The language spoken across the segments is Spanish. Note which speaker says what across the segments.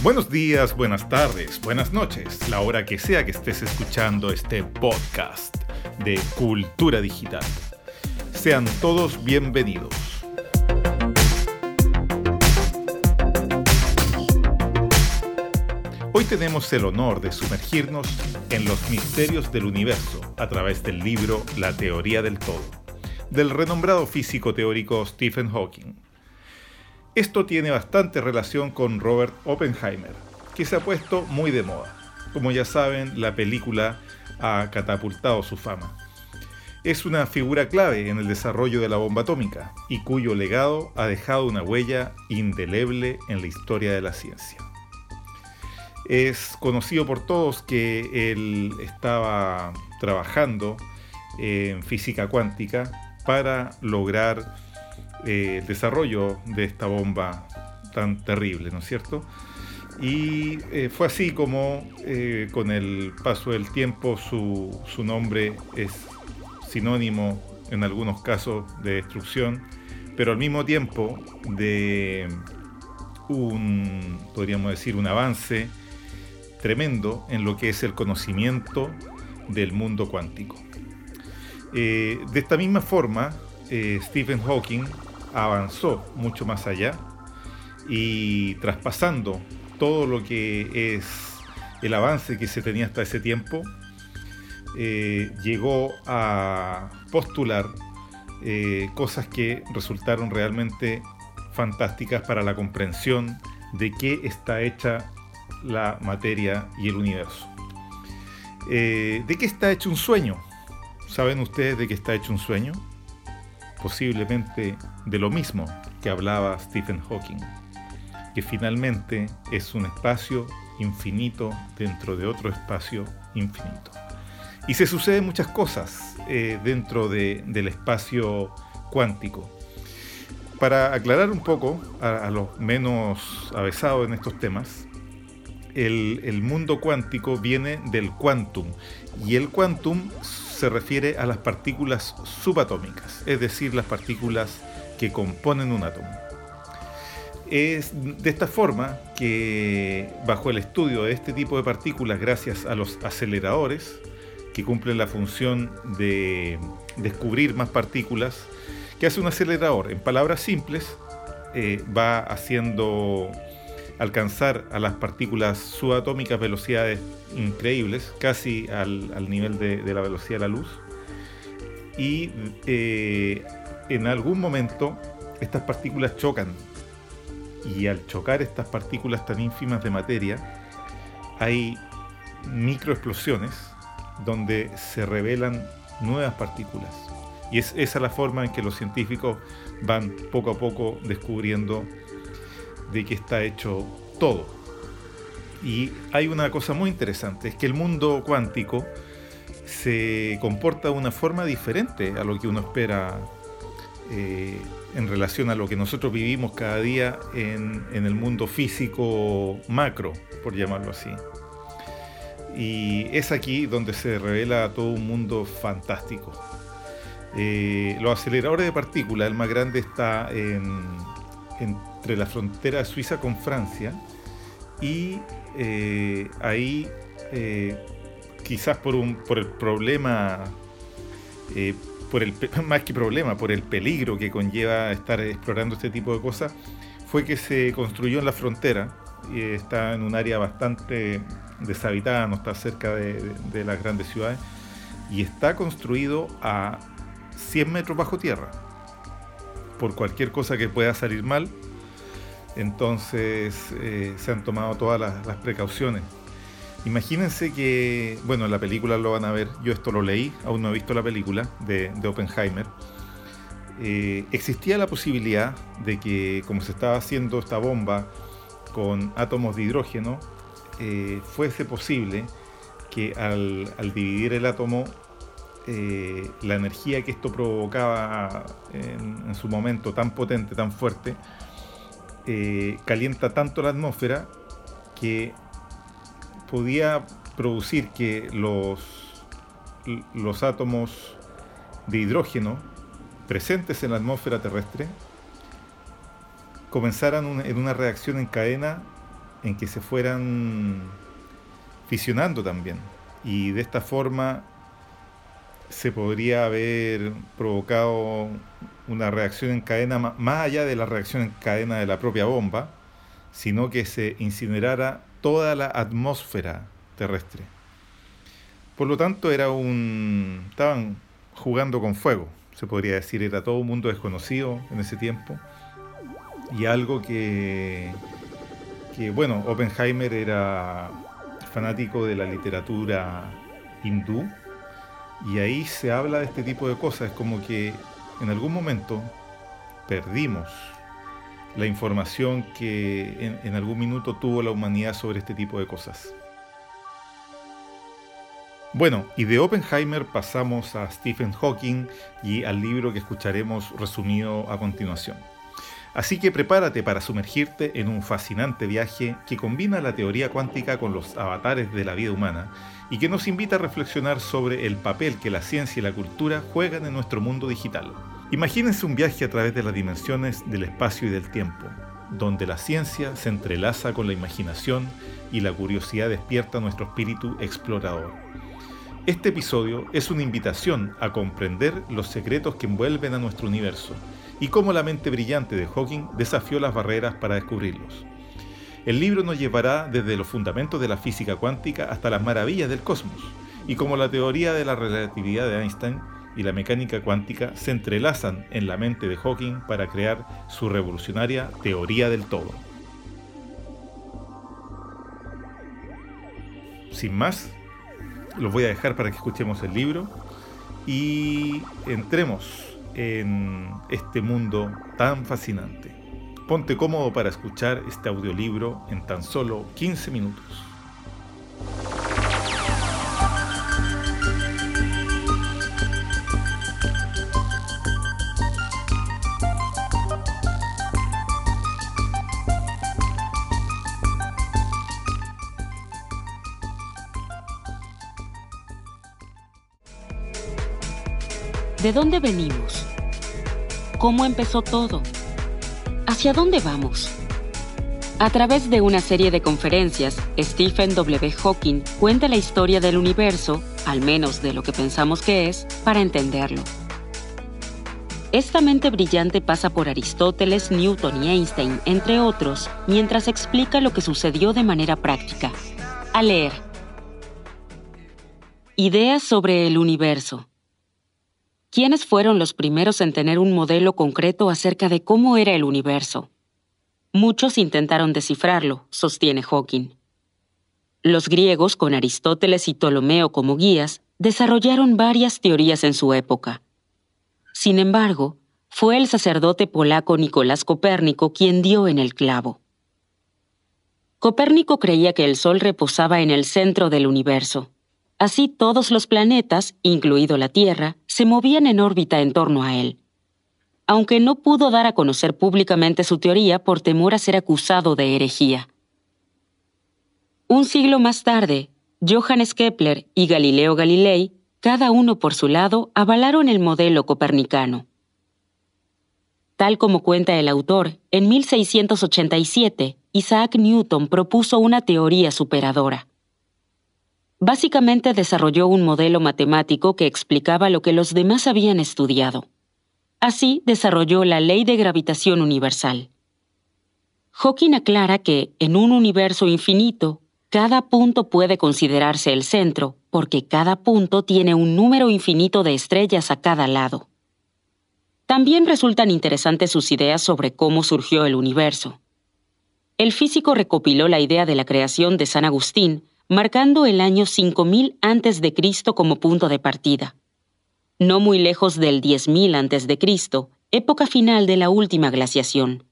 Speaker 1: Buenos días, buenas tardes, buenas noches, la hora que sea que estés escuchando este podcast de Cultura Digital. Sean todos bienvenidos. Hoy tenemos el honor de sumergirnos en los misterios del universo a través del libro La teoría del todo, del renombrado físico teórico Stephen Hawking. Esto tiene bastante relación con Robert Oppenheimer, que se ha puesto muy de moda. Como ya saben, la película ha catapultado su fama. Es una figura clave en el desarrollo de la bomba atómica y cuyo legado ha dejado una huella indeleble en la historia de la ciencia. Es conocido por todos que él estaba trabajando en física cuántica para lograr el desarrollo de esta bomba tan terrible, ¿no es cierto? Y fue así como con el paso del tiempo su nombre es sinónimo en algunos casos de destrucción, pero al mismo tiempo de podríamos decir, un avance tremendo en lo que es el conocimiento del mundo cuántico. De esta misma forma, Stephen Hawking avanzó mucho más allá y traspasando todo lo que es el avance que se tenía hasta ese tiempo, llegó a postular cosas que resultaron realmente fantásticas para la comprensión de qué está hecha la materia y el universo. ¿De qué está hecho un sueño? ¿Saben ustedes de qué está hecho un sueño? Posiblemente de lo mismo que hablaba Stephen Hawking, que finalmente es un espacio infinito dentro de otro espacio infinito. Y se suceden muchas cosas dentro del espacio cuántico. Para aclarar un poco a los menos avesados en estos temas, el mundo cuántico viene del quantum, y el quantum se refiere a las partículas subatómicas, es decir, las partículas que componen un átomo. Es de esta forma que, bajo el estudio de este tipo de partículas, gracias a los aceleradores, que cumplen la función de descubrir más partículas, que hace un acelerador, en palabras simples, va haciendo alcanzar a las partículas subatómicas velocidades increíbles, casi al nivel de la velocidad de la luz, y en algún momento estas partículas chocan, y al chocar estas partículas tan ínfimas de materia hay microexplosiones donde se revelan nuevas partículas, y es esa la forma en que los científicos van poco a poco descubriendo de qué está hecho todo. Y hay una cosa muy interesante, es que el mundo cuántico se comporta de una forma diferente a lo que uno espera en relación a lo que nosotros vivimos cada día en el mundo físico macro, por llamarlo así. Y es aquí donde se revela todo un mundo fantástico. Los aceleradores de partículas, el más grande está entre la frontera de Suiza con Francia, y ahí quizás por el problema, más que problema, por el peligro que conlleva estar explorando este tipo de cosas, fue que se construyó en la frontera, y está en un área bastante deshabitada, no está cerca de las grandes ciudades, y está construido a 100 metros bajo tierra. Por cualquier cosa que pueda salir mal, entonces se han tomado todas las precauciones. Imagínense que, bueno, en la película lo van a ver, yo esto lo leí, aún no he visto la película de Oppenheimer. Existía la posibilidad de que, como se estaba haciendo esta bomba con átomos de hidrógeno, fuese posible que al dividir el átomo, la energía que esto provocaba en su momento tan potente, tan fuerte, calienta tanto la atmósfera que podía producir que los átomos de hidrógeno presentes en la atmósfera terrestre comenzaran en una reacción en cadena en que se fueran fisionando también. Y de esta forma se podría haber provocado una reacción en cadena más allá de la reacción en cadena de la propia bomba, sino que se incinerara toda la atmósfera terrestre. Por lo tanto, estaban jugando con fuego, se podría decir, era todo un mundo desconocido en ese tiempo, y algo bueno, Oppenheimer era fanático de la literatura hindú, y ahí se habla de este tipo de cosas. Es como que en algún momento perdimos la información que en algún minuto tuvo la humanidad sobre este tipo de cosas. Bueno, y de Oppenheimer pasamos a Stephen Hawking y al libro que escucharemos resumido a continuación. Así que prepárate para sumergirte en un fascinante viaje que combina la teoría cuántica con los avatares de la vida humana y que nos invita a reflexionar sobre el papel que la ciencia y la cultura juegan en nuestro mundo digital. Imagínense un viaje a través de las dimensiones del espacio y del tiempo, donde la ciencia se entrelaza con la imaginación y la curiosidad despierta nuestro espíritu explorador. Este episodio es una invitación a comprender los secretos que envuelven a nuestro universo y cómo la mente brillante de Hawking desafió las barreras para descubrirlos. El libro nos llevará desde los fundamentos de la física cuántica hasta las maravillas del cosmos, y cómo la teoría de la relatividad de Einstein y la mecánica cuántica se entrelazan en la mente de Hawking para crear su revolucionaria teoría del todo. Sin más, los voy a dejar para que escuchemos el libro y entremos en este mundo tan fascinante. Ponte cómodo para escuchar este audiolibro en tan solo 15 minutos.
Speaker 2: ¿De dónde venimos? ¿Cómo empezó todo? ¿Hacia dónde vamos? A través de una serie de conferencias, Stephen W. Hawking cuenta la historia del universo, al menos de lo que pensamos que es, para entenderlo. Esta mente brillante pasa por Aristóteles, Newton y Einstein, entre otros, mientras explica lo que sucedió de manera práctica. A leer. Ideas sobre el universo. ¿Quiénes fueron los primeros en tener un modelo concreto acerca de cómo era el universo? Muchos intentaron descifrarlo, sostiene Hawking. Los griegos, con Aristóteles y Ptolomeo como guías, desarrollaron varias teorías en su época. Sin embargo, fue el sacerdote polaco Nicolás Copérnico quien dio en el clavo. Copérnico creía que el Sol reposaba en el centro del universo. Así todos los planetas, incluido la Tierra, se movían en órbita en torno a él. Aunque no pudo dar a conocer públicamente su teoría por temor a ser acusado de herejía. Un siglo más tarde, Johannes Kepler y Galileo Galilei, cada uno por su lado, avalaron el modelo copernicano. Tal como cuenta el autor, en 1687, Isaac Newton propuso una teoría superadora. Básicamente desarrolló un modelo matemático que explicaba lo que los demás habían estudiado. Así desarrolló la ley de gravitación universal. Hawking aclara que, en un universo infinito, cada punto puede considerarse el centro, porque cada punto tiene un número infinito de estrellas a cada lado. También resultan interesantes sus ideas sobre cómo surgió el universo. El físico recopiló la idea de la creación de San Agustín, marcando el año 5000 a.C. como punto de partida. No muy lejos del 10.000 a.C., época final de la última glaciación.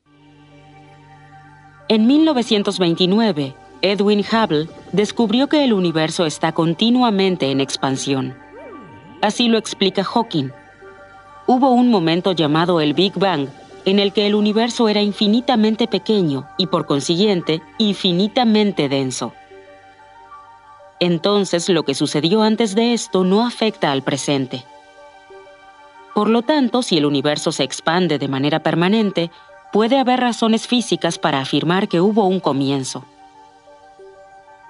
Speaker 2: En 1929, Edwin Hubble descubrió que el universo está continuamente en expansión. Así lo explica Hawking. Hubo un momento llamado el Big Bang, en el que el universo era infinitamente pequeño y, por consiguiente, infinitamente denso. Entonces, lo que sucedió antes de esto no afecta al presente. Por lo tanto, si el universo se expande de manera permanente, puede haber razones físicas para afirmar que hubo un comienzo.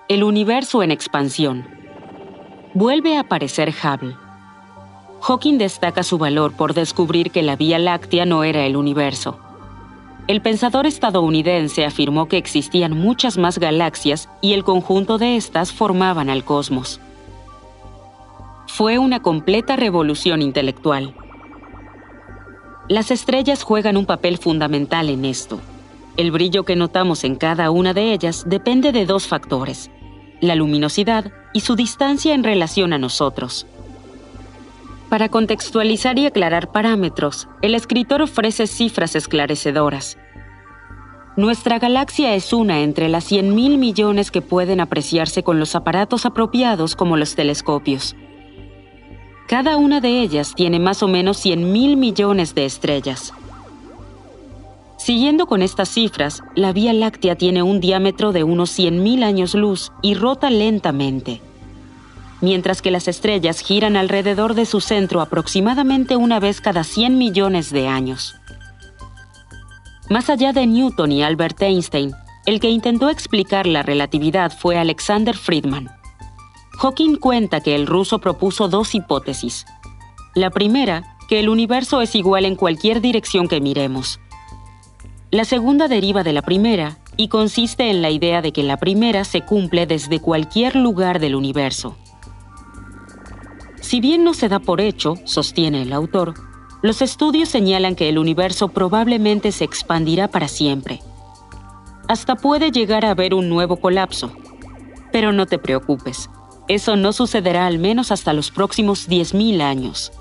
Speaker 2: El universo en expansión. Vuelve a aparecer Hubble. Hawking destaca su valor por descubrir que la Vía Láctea no era el universo. El pensador estadounidense afirmó que existían muchas más galaxias y el conjunto de estas formaban al cosmos. Fue una completa revolución intelectual. Las estrellas juegan un papel fundamental en esto. El brillo que notamos en cada una de ellas depende de dos factores: la luminosidad y su distancia en relación a nosotros. Para contextualizar y aclarar parámetros, el escritor ofrece cifras esclarecedoras. Nuestra galaxia es una entre las 100.000 millones que pueden apreciarse con los aparatos apropiados como los telescopios. Cada una de ellas tiene más o menos 100.000 millones de estrellas. Siguiendo con estas cifras, la Vía Láctea tiene un diámetro de unos 100.000 años luz y rota lentamente, mientras que las estrellas giran alrededor de su centro aproximadamente una vez cada 100 millones de años. Más allá de Newton y Albert Einstein, el que intentó explicar la relatividad fue Alexander Friedman. Hawking cuenta que el ruso propuso dos hipótesis. La primera, que el universo es igual en cualquier dirección que miremos. La segunda deriva de la primera y consiste en la idea de que la primera se cumple desde cualquier lugar del universo. Si bien no se da por hecho, sostiene el autor, los estudios señalan que el universo probablemente se expandirá para siempre. Hasta puede llegar a haber un nuevo colapso. Pero no te preocupes, eso no sucederá al menos hasta los próximos 10.000 años.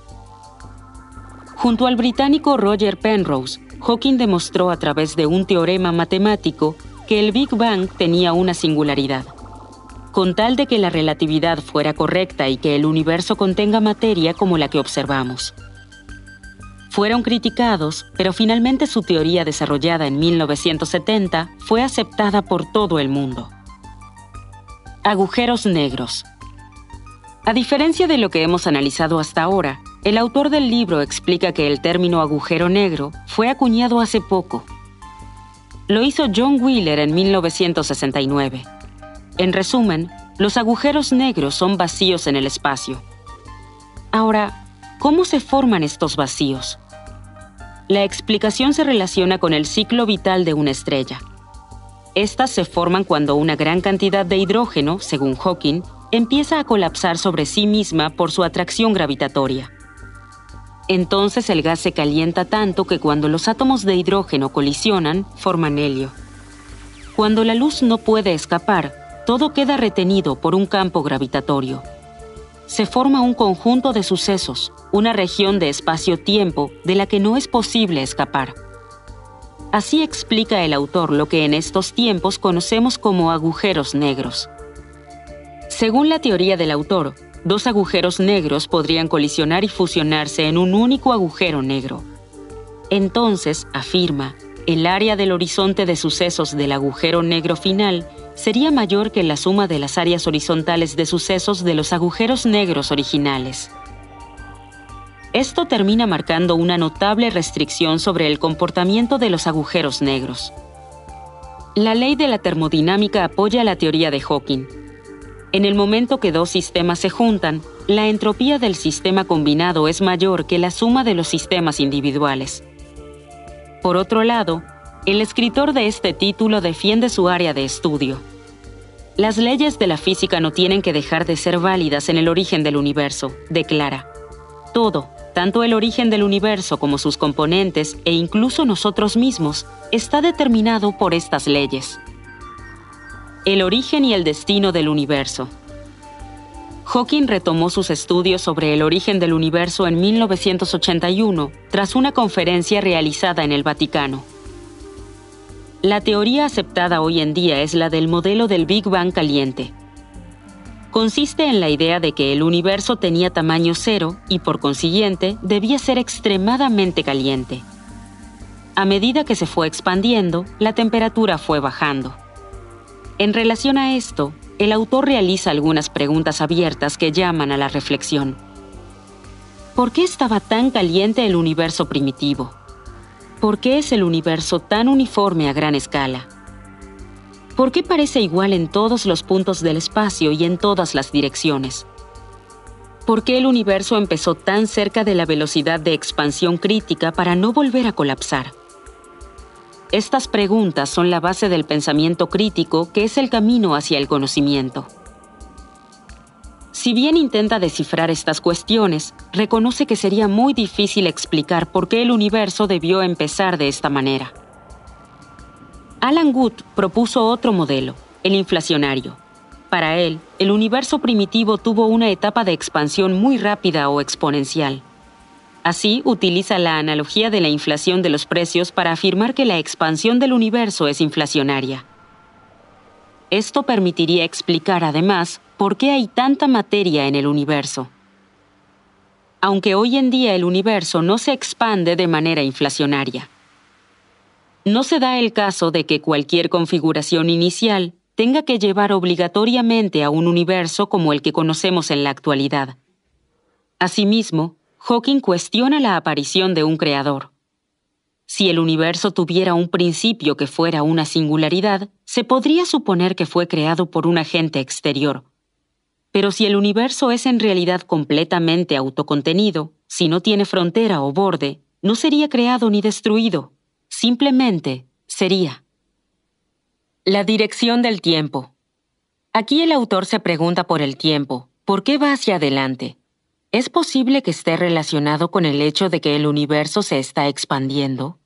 Speaker 2: Junto al británico Roger Penrose, Hawking demostró a través de un teorema matemático que el Big Bang tenía una singularidad. Con tal de que la relatividad fuera correcta y que el universo contenga materia como la que observamos. Fueron criticados, pero finalmente su teoría desarrollada en 1970 fue aceptada por todo el mundo. Agujeros negros. A diferencia de lo que hemos analizado hasta ahora, el autor del libro explica que el término agujero negro fue acuñado hace poco. Lo hizo John Wheeler en 1969. En resumen, los agujeros negros son vacíos en el espacio. Ahora, ¿cómo se forman estos vacíos? La explicación se relaciona con el ciclo vital de una estrella. Estas se forman cuando una gran cantidad de hidrógeno, según Hawking, empieza a colapsar sobre sí misma por su atracción gravitatoria. Entonces el gas se calienta tanto que cuando los átomos de hidrógeno colisionan, forman helio. Cuando la luz no puede escapar, todo queda retenido por un campo gravitatorio. Se forma un conjunto de sucesos, una región de espacio-tiempo de la que no es posible escapar. Así explica el autor lo que en estos tiempos conocemos como agujeros negros. Según la teoría del autor, dos agujeros negros podrían colisionar y fusionarse en un único agujero negro. Entonces, afirma, el área del horizonte de sucesos del agujero negro final sería mayor que la suma de las áreas horizontales de sucesos de los agujeros negros originales. Esto termina marcando una notable restricción sobre el comportamiento de los agujeros negros. La ley de la termodinámica apoya la teoría de Hawking. En el momento que dos sistemas se juntan, la entropía del sistema combinado es mayor que la suma de los sistemas individuales. Por otro lado, el escritor de este título defiende su área de estudio. Las leyes de la física no tienen que dejar de ser válidas en el origen del universo, declara. Todo, tanto el origen del universo como sus componentes e incluso nosotros mismos, está determinado por estas leyes. El origen y el destino del universo. Hawking retomó sus estudios sobre el origen del universo en 1981 tras una conferencia realizada en el Vaticano. La teoría aceptada hoy en día es la del modelo del Big Bang caliente. Consiste en la idea de que el universo tenía tamaño cero y, por consiguiente, debía ser extremadamente caliente. A medida que se fue expandiendo, la temperatura fue bajando. En relación a esto, el autor realiza algunas preguntas abiertas que llaman a la reflexión. ¿Por qué estaba tan caliente el universo primitivo? ¿Por qué es el universo tan uniforme a gran escala? ¿Por qué parece igual en todos los puntos del espacio y en todas las direcciones? ¿Por qué el universo empezó tan cerca de la velocidad de expansión crítica para no volver a colapsar? Estas preguntas son la base del pensamiento crítico, que es el camino hacia el conocimiento. Si bien intenta descifrar estas cuestiones, reconoce que sería muy difícil explicar por qué el universo debió empezar de esta manera. Alan Guth propuso otro modelo, el inflacionario. Para él, el universo primitivo tuvo una etapa de expansión muy rápida o exponencial. Así, utiliza la analogía de la inflación de los precios para afirmar que la expansión del universo es inflacionaria. Esto permitiría explicar, además, por qué hay tanta materia en el universo. Aunque hoy en día el universo no se expande de manera inflacionaria. No se da el caso de que cualquier configuración inicial tenga que llevar obligatoriamente a un universo como el que conocemos en la actualidad. Asimismo, Hawking cuestiona la aparición de un creador. Si el universo tuviera un principio que fuera una singularidad, se podría suponer que fue creado por un agente exterior. Pero si el universo es en realidad completamente autocontenido, si no tiene frontera o borde, no sería creado ni destruido, simplemente sería. La dirección del tiempo. Aquí el autor se pregunta por el tiempo. ¿Por qué va hacia adelante? ¿Es posible que esté relacionado con el hecho de que el universo se está expandiendo?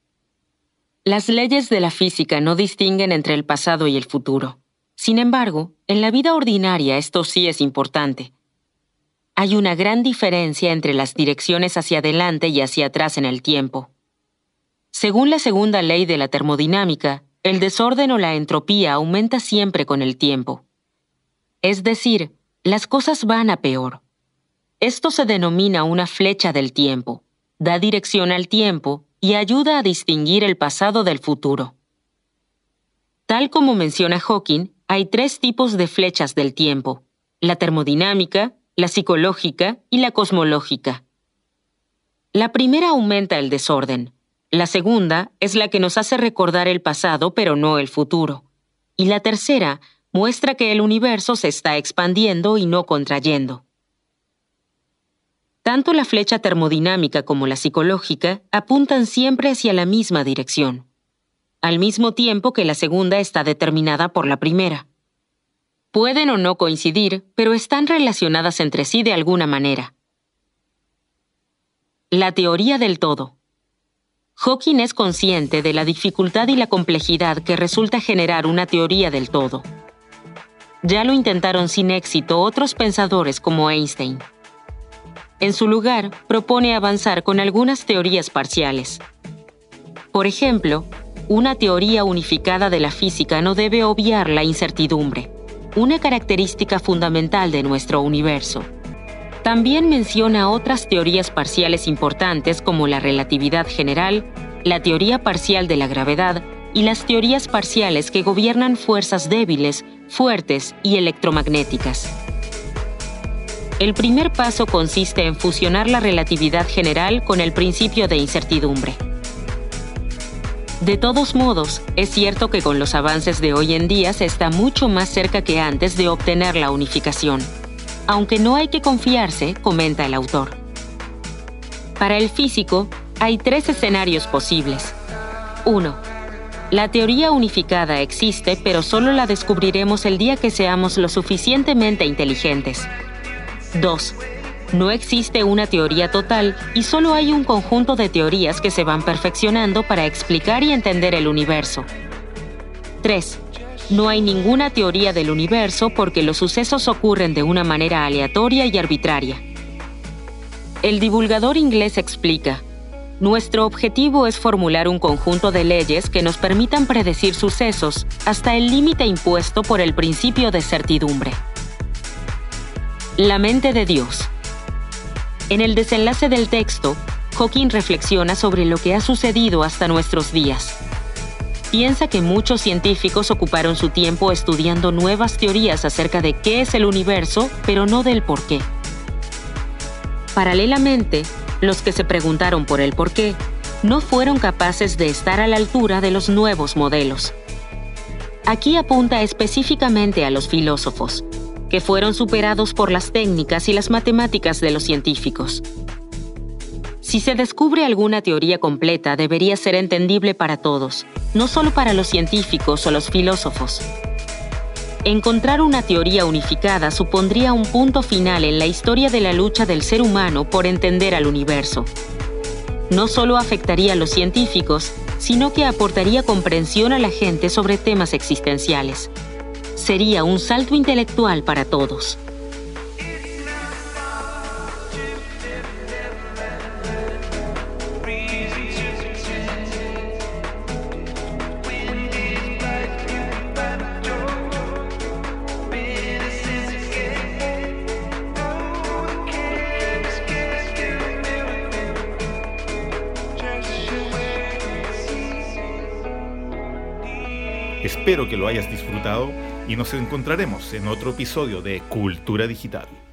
Speaker 2: Las leyes de la física no distinguen entre el pasado y el futuro. Sin embargo, en la vida ordinaria esto sí es importante. Hay una gran diferencia entre las direcciones hacia adelante y hacia atrás en el tiempo. Según la segunda ley de la termodinámica, el desorden o la entropía aumenta siempre con el tiempo. Es decir, las cosas van a peor. Esto se denomina una flecha del tiempo, da dirección al tiempo y ayuda a distinguir el pasado del futuro. Tal como menciona Hawking, hay 3 tipos de flechas del tiempo: la termodinámica, la psicológica y la cosmológica. La primera aumenta el desorden. La segunda es la que nos hace recordar el pasado pero no el futuro. Y la tercera muestra que el universo se está expandiendo y no contrayendo. Tanto la flecha termodinámica como la psicológica apuntan siempre hacia la misma dirección, al mismo tiempo que la segunda está determinada por la primera. Pueden o no coincidir, pero están relacionadas entre sí de alguna manera. La teoría del todo. Hawking es consciente de la dificultad y la complejidad que resulta generar una teoría del todo. Ya lo intentaron sin éxito otros pensadores como Einstein. En su lugar, propone avanzar con algunas teorías parciales. Por ejemplo, una teoría unificada de la física no debe obviar la incertidumbre, una característica fundamental de nuestro universo. También menciona otras teorías parciales importantes como la relatividad general, la teoría parcial de la gravedad y las teorías parciales que gobiernan fuerzas débiles, fuertes y electromagnéticas. El primer paso consiste en fusionar la relatividad general con el principio de incertidumbre. De todos modos, es cierto que con los avances de hoy en día se está mucho más cerca que antes de obtener la unificación. Aunque no hay que confiarse, comenta el autor. Para el físico, hay 3 escenarios posibles. 1. La teoría unificada existe, pero solo la descubriremos el día que seamos lo suficientemente inteligentes. 2. No existe una teoría total y solo hay un conjunto de teorías que se van perfeccionando para explicar y entender el universo. 3. No hay ninguna teoría del universo porque los sucesos ocurren de una manera aleatoria y arbitraria. El divulgador inglés explica: nuestro objetivo es formular un conjunto de leyes que nos permitan predecir sucesos hasta el límite impuesto por el principio de certidumbre. La mente de Dios. En el desenlace del texto, Hawking reflexiona sobre lo que ha sucedido hasta nuestros días. Piensa que muchos científicos ocuparon su tiempo estudiando nuevas teorías acerca de qué es el universo, pero no del por qué. Paralelamente, los que se preguntaron por el por qué no fueron capaces de estar a la altura de los nuevos modelos. Aquí apunta específicamente a los filósofos, que fueron superados por las técnicas y las matemáticas de los científicos. Si se descubre alguna teoría completa, debería ser entendible para todos, no solo para los científicos o los filósofos. Encontrar una teoría unificada supondría un punto final en la historia de la lucha del ser humano por entender al universo. No solo afectaría a los científicos, sino que aportaría comprensión a la gente sobre temas existenciales. Sería un salto intelectual para todos.
Speaker 1: Espero que lo hayas disfrutado y nos encontraremos en otro episodio de Cultura Digital.